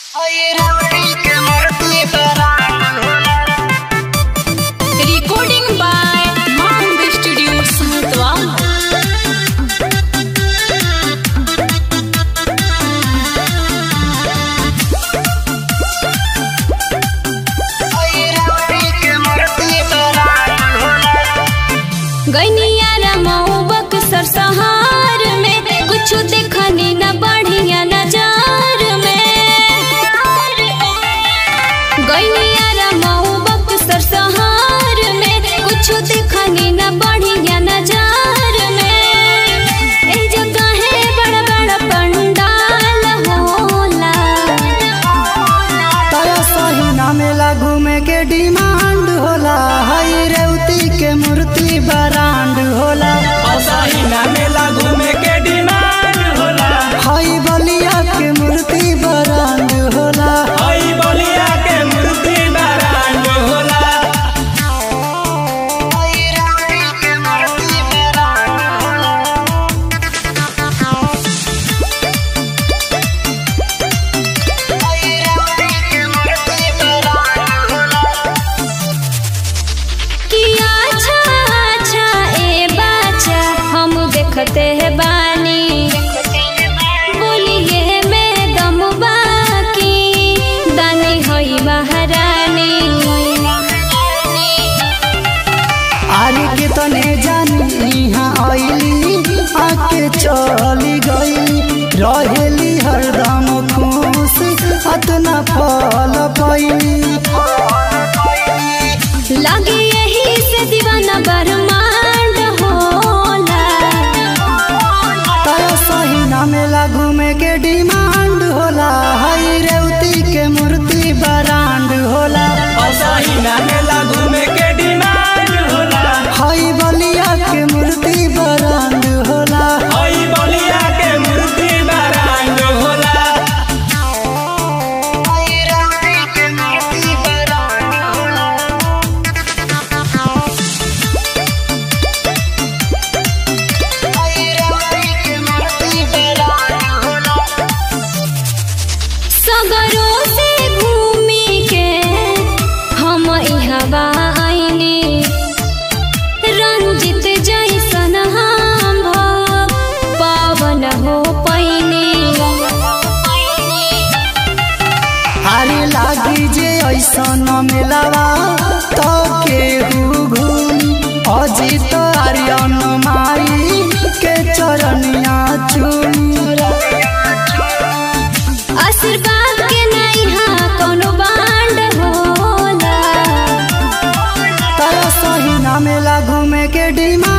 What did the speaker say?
Recording by Mount Studio Satwa. गैनिया रमौबक सरसहार में कुछ देखनी न बढ़िया नजार में। गैनिया रमौबक सरसहार में कुछ देखनी न बढ़िया नजार में। ए जगह है बड़ा बड़ा पंडाल होला। तारा सहीना मेला घूमे के डिमांड होला। हाय रेवती के मूर्ति बरांड होला। सहीना मेला घूमे के डिमांड होला। हाय बलिया के मूर्ति बरांड होला। हई बलिया के मूर्ति बरांड होला। किया अच्छा अच्छा ए बाचा हम देखते हैं बानी। बोलिए में दम बाकी दानी होई महारानी। आरे के तने जानी यहाँ आईली आके चली गई। रहेली हरदम खुश अतना फल पाईली। लगे यही से दीवाना बरमांड होला। तारा सहीना मेला घूमे के डिमांड होला। हाय रेवती के मूर्ति बरांड होला। सहीना मेला घूमे के डिमांड होला। हाय बलिया के मूर्ति बरांड होला। हई बलिया के मूर्ति बरांड होला। सगरों से घूमी के हम इहवा आईनी। रंजित जैसन हम पावन हो पैनी। अरे लागी जे ऐसन मेलावा तो केहू घूमी। अजित आर्यन माई के चरनिया चूमी। आशीर्वाद के नहीं हाँ कोनो बांड होला। तारा सहीना मेला घूमे के डिमांड